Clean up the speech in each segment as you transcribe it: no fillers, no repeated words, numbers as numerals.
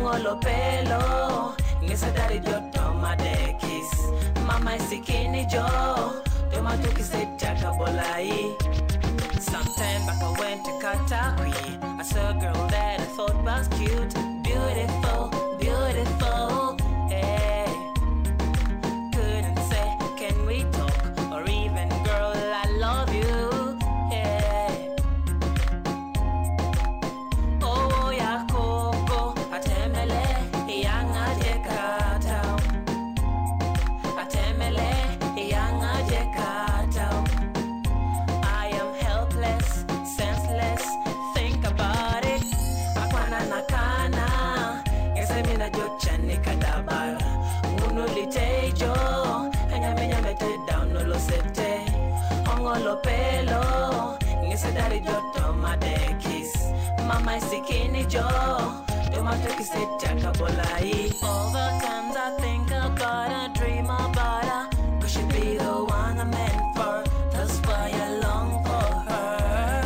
ongolo pelo ngesa dari joto madekis mama isikini jo tomato kisetaka bolai. Sometime back I went to Katakwi. I saw a girl that I thought was cute, beautiful, beautiful. Hey, couldn't say, can we talk? Or even, girl, I love you. Hey, oh yeah, Coco, atemele, yanga jekata, atemele, yanga jekata. Senseless, think about it. Akwana nakana, yesemina jochani kadabara. Unu litejo, enyamenya mete down nolo sete. Ongolo pelo, ngesedari joto madekis. Mama isikini jo, tomato kisete kabolai. All the times I think about her, dream about her. Could she be the one I'm meant for? That's why I long for her.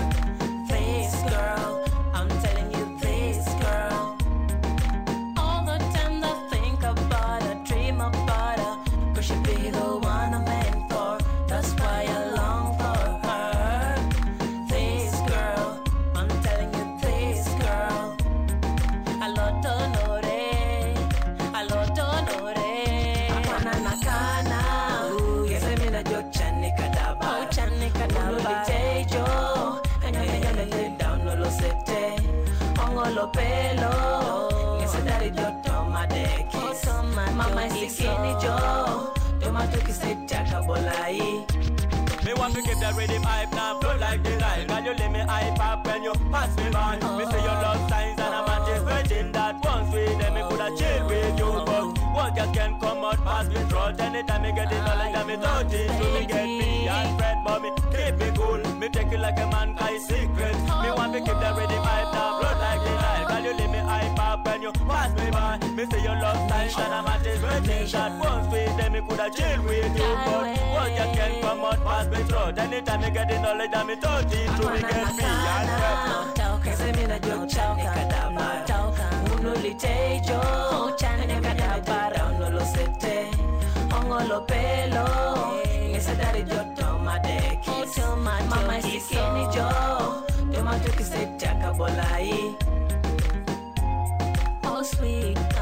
Ongolo pelo, ngesedari joto madekis. Mama isikini jo, tomato kisetaka bolai. Me want to give that rhythm hype now, flow like the Nile. Girl, you let me hype up when you pass me by. Me say your love signs and I'm anticipating that once we them me coulda chill with you, but what just can come out past me throat. Anytime me get the knowledge that me touch it, so me get me and fret, but me keep me cool. Me take it like a man guy's secret. Me want to keep that rhythm hype now, flow like the Nile. Girl, you let me hype up when you pass me by. Me say your love signs and I'm anticipating that once we them me coulda chill with you, but what just can come out past me throat. Anytime me get the knowledge that me touch it, so me get me and fret. Kesemina jochani kadabara. Unu litejo, enyamenya mete down nolo sete. Ongolo pelo, ngesedari joto madekis. Mama isikini jo, tomato kisetaka bolai. Oh sweet.